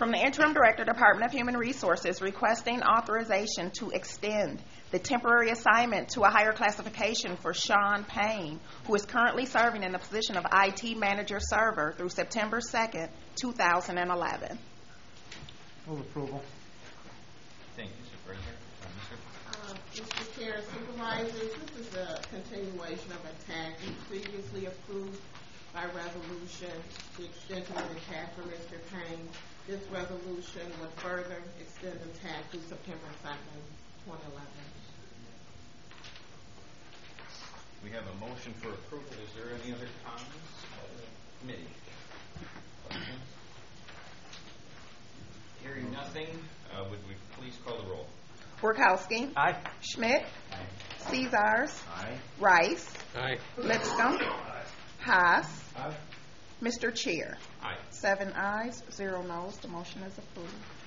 From the Interim Director, Department of Human Resources, requesting authorization to extend the temporary assignment to a higher classification for Sean Payne, who is currently serving in the position of IT Manager Server through September 2nd, 2011. Move approval. Thank you, Supervisor. Mr. Chair, Supervisors, this is a continuation of a TAC we previously approved by resolution, the extension of the TAC for Mr. Payne. This resolution would further extend the TAC through September 2nd, 2011. We have a motion for approval. Is there any other comments by the committee? Questions? Hearing nothing, would we please call the roll? Workowski. Aye. Schmidt. Aye. Caesars. Aye. Rice. Aye. Lipscomb. Haas. Aye. Mr. Chair. Aye. 7 ayes, 0 noes. The motion is approved.